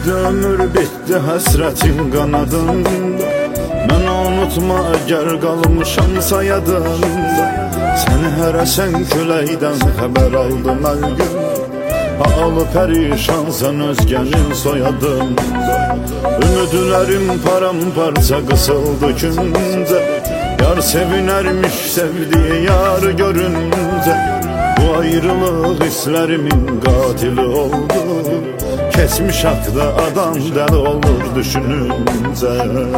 Bitti ömür bitti həsrətin qanadında. Mən unutma əgər qalmışamsa yadında. Səni hər əsən küləkdən xəbər aldım hər gün. Halı pərişansan özgənin soyadında. Ümidlərim paramparça qısıldı gündə. Yar sevinərmiş sevdiği yar görüncə. Bu ayrılıq hisslərimin qatili oldu. Kesmiş haqda adam dəli olur düşününcə.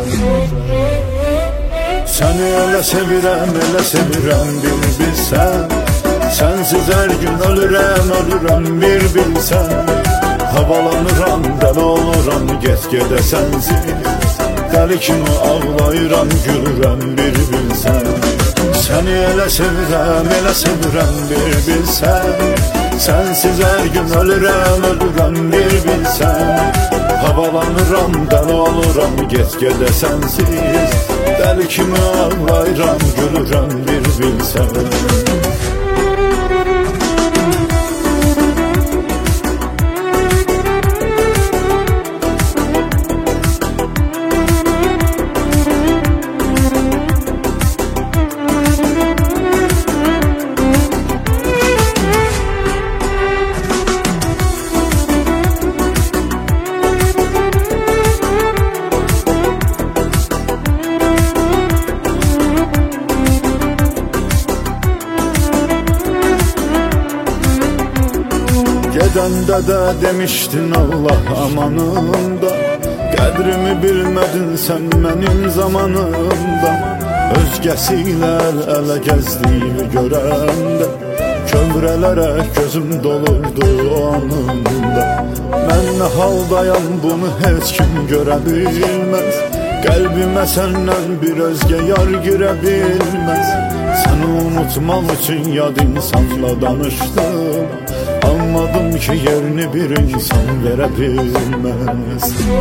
Səni elə sevirəm bir bilsən. Sensiz her gün ölürəm bir bilsən. Havalanıram dəli oluram get-gedə sensiz. Dəli kimi ağlayıram gülürəm bir bilsən. Səni elə sevirəm bir bilsən. Sensiz her gün ölürəm bir bilsən. Havalanıram dəli oluram get-gedə sensiz. Dəli kimi ağlayıram gülürəm bir bilsən. Gedəndə də demiştin Allah amanında. Qədrimi bilmədin sən mənim zamanımda. Özgəsi ilə əl-ələ gəzdiyimi görəndə. Kövrələrək gözüm dolurdu o anında. Mən nə haldayam bunu heç kim görə bilməz. Qəlbimə səndən bir özgə yar girə bilməz. Səni unutmaq üçün yad insanla danışdım. Anladım ki yerini bir insan verə bilməz.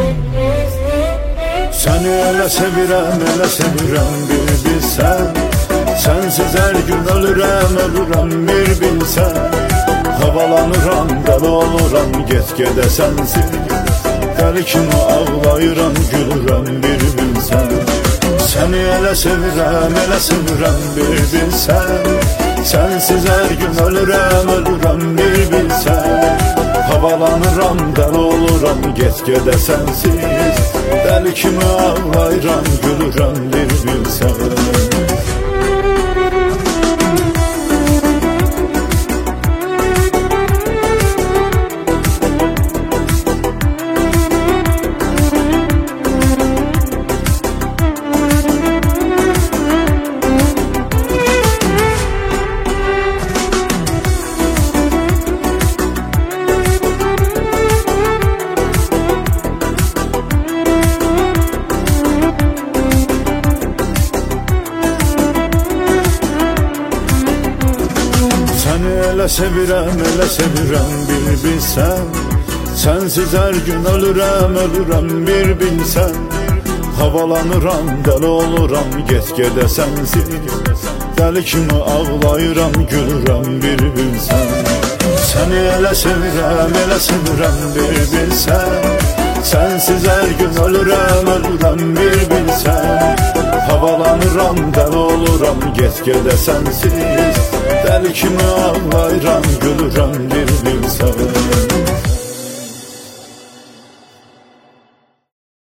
Səni elə sevirəm bir bilsən. Sensiz her gün ölürəm bir bilsən. Havalanıram dəli oluram get-gedə sensiz. Dəli kimi ağlayıram gülürəm bir bilsən. Səni elə sevirəm bir bilsən. Sensiz her gün ölürəm bir bilsən. Havalanıram dəli oluram get-gedə sensiz. Dəli kimi ağlayıram gülürəm bir bilsən. Elə sevirəm bir bilsən. Sensiz her gün ölürəm bir bilsən. Havalanıram dəli oluram get-gedə sensiz. Dəli kimi ağlayıram gülürəm bir bilsən. Səni elə sevirəm bir bilsən. Sensiz her gün ölürəm bir bilsən. Havalanıram dəli oluram get-gedə sensiz. Dəli kimi ağlayıram gülürəm bir bilsən.